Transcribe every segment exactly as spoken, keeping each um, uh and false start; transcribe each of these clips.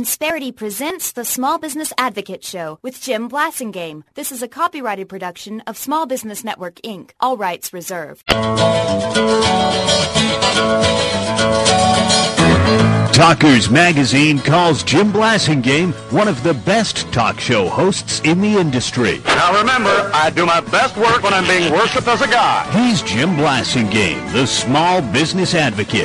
Insperity presents the Small Business Advocate Show with Jim Blasingame. This is a copyrighted production of Small Business Network, Incorporated. All rights reserved. Talkers Magazine calls Jim Blasingame one of the best talk show hosts in the industry. Now remember, I do my best work when I'm being worshipped as a god. He's Jim Blasingame, the Small Business Advocate.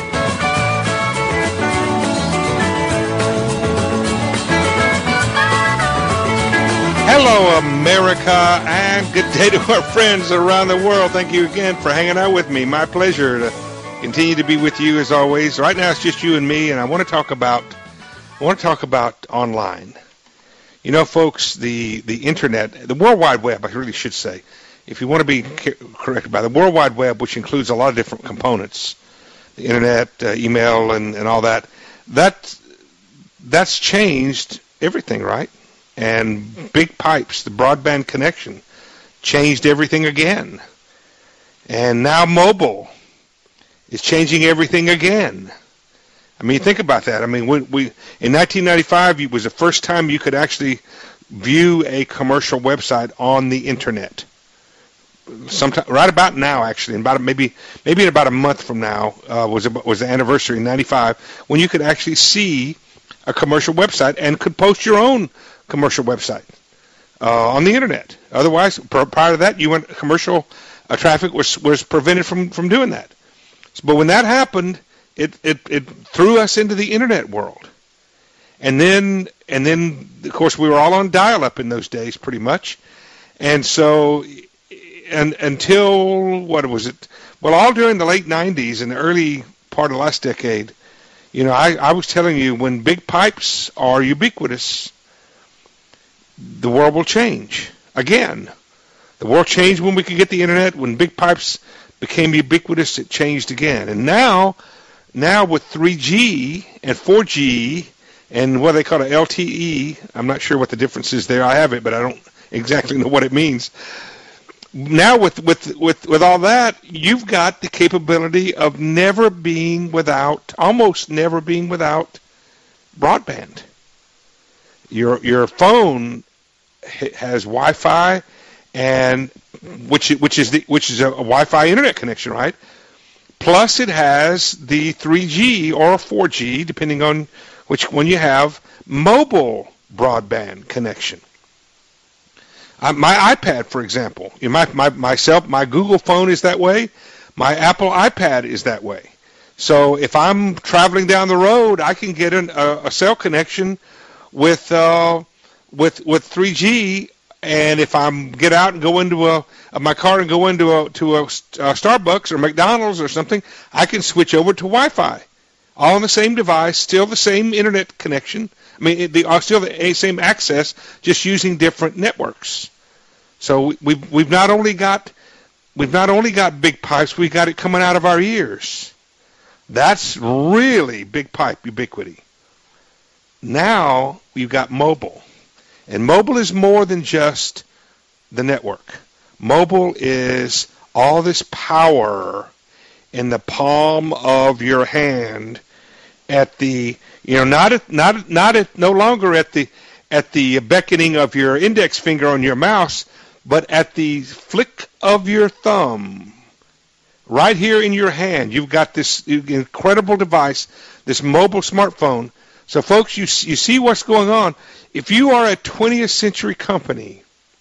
Hello, America, and good day to our friends around the world. Thank you again for hanging out with me. My pleasure to continue to be with you as always. Right now, it's just you and me, and I want to talk about I want to talk about online. You know, folks, the the internet, the World Wide Web, I really should say, if you want to be corrected by the World Wide Web, which includes a lot of different components, the internet, uh, email, and, and all that, that that's changed everything, right? And big pipes, the broadband connection, changed everything again. And now mobile is changing everything again. I mean, think about that. I mean, we, we in nineteen ninety-five, it was the first time you could actually view a commercial website on the internet. Sometime, right about now, actually, in about maybe maybe in about a month from now uh, was was the anniversary in ninety-five when you could actually see a commercial website and could post your own commercial website uh, on the internet. Otherwise, prior to that, you went commercial uh, traffic was was prevented from, from doing that. But when that happened, it, it, it threw us into the internet world. And then and then of course we were all on dial-up in those days, pretty much. And so, and until what was it? Well, all during the late nineties and the early part of the last decade, you know, I, I was telling you, when big pipes are ubiquitous, the world will change again. The world changed when we could get the internet. When big pipes became ubiquitous, it changed again. And now, now with three G and four G and what they call an L T E, I'm not sure what the difference is there. I have it, but I don't exactly know what it means. Now with with with with all that, you've got the capability of never being without, almost never being without broadband. Your your phone has Wi-Fi, and which which is the which is a, a Wi-Fi internet connection, right? Plus, it has the three G or four G, depending on which one you have, mobile broadband connection. Uh, my iPad, for example, you know, my my myself, my Google phone is that way. My Apple iPad is that way. So if I'm traveling down the road, I can get an, a, a cell connection with uh, with with three G, and if I'm get out and go into a, a my car and go into a to a, a Starbucks or McDonald's or something, I can switch over to Wi-Fi, all on the same device, still the same internet connection. I mean, it, the uh, still the same access, just using different networks. So we, we've we've not only got we've not only got big pipes, we got it coming out of our ears. That's really big pipe ubiquity. Now you've got mobile. And mobile is more than just the network. Mobile is all this power in the palm of your hand at the, you know, not at, not not at, no longer at the at the beckoning of your index finger on your mouse, but at the flick of your thumb. Right here in your hand, you've got this incredible device, this mobile smartphone. So, folks, you you see what's going on. If you are a twentieth century company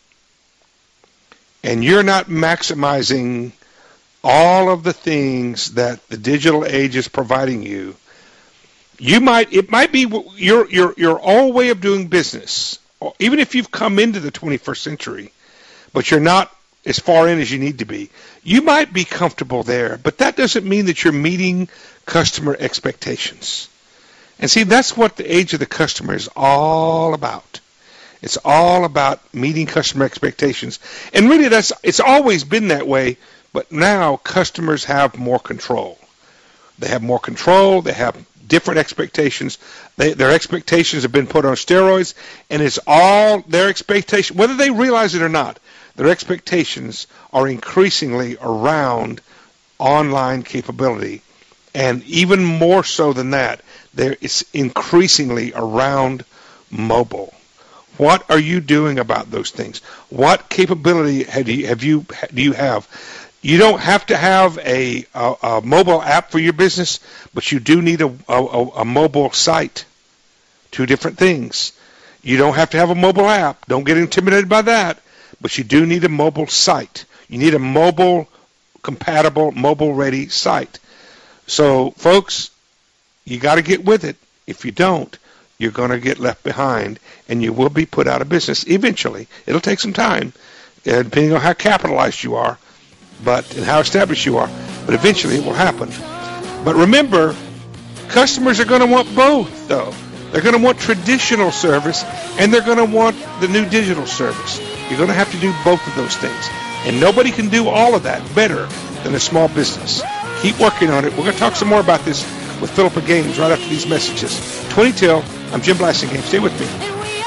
and you're not maximizing all of the things that the digital age is providing you, you might it might be your your your old way of doing business. Even if you've come into the twenty-first century, but you're not as far in as you need to be, you might be comfortable there, but that doesn't mean that you're meeting customer expectations. And see, that's what the age of the customer is all about. It's all about meeting customer expectations. And really, that's it's always been that way, but now customers have more control. They have more control. They have different expectations. They, their expectations have been put on steroids, and it's all their expectation, whether they realize it or not, their expectations are increasingly around online capability. And even more so than that, there is increasingly around mobile. What are you doing about those things? What capability have you, have you do you have? You don't have to have a, a, a mobile app for your business, but you do need a, a, a mobile site. Two different things. You don't have to have a mobile app. Don't get intimidated by that, but you do need a mobile site. You need a mobile compatible, mobile ready site. So, folks, you got to get with it. If you don't, you're going to get left behind, and you will be put out of business eventually. It'll take some time, uh, depending on how capitalized you are, but and how established you are. But eventually, it will happen. But remember, customers are going to want both, though. They're going to want traditional service, and they're going to want the new digital service. You're going to have to do both of those things, and nobody can do all of that better than a small business. Keep working on it. We're going to talk some more about this with Philippa Gaines right after these messages. twenty till, I'm Jim Blasingame. Stay with me.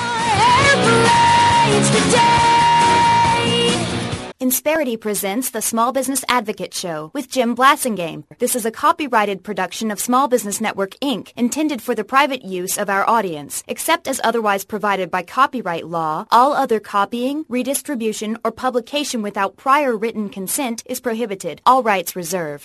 Insperity presents the Small Business Advocate Show with Jim Blasingame. This is a copyrighted production of Small Business Network, Incorporated, intended for the private use of our audience. Except as otherwise provided by copyright law, all other copying, redistribution, or publication without prior written consent is prohibited. All rights reserved.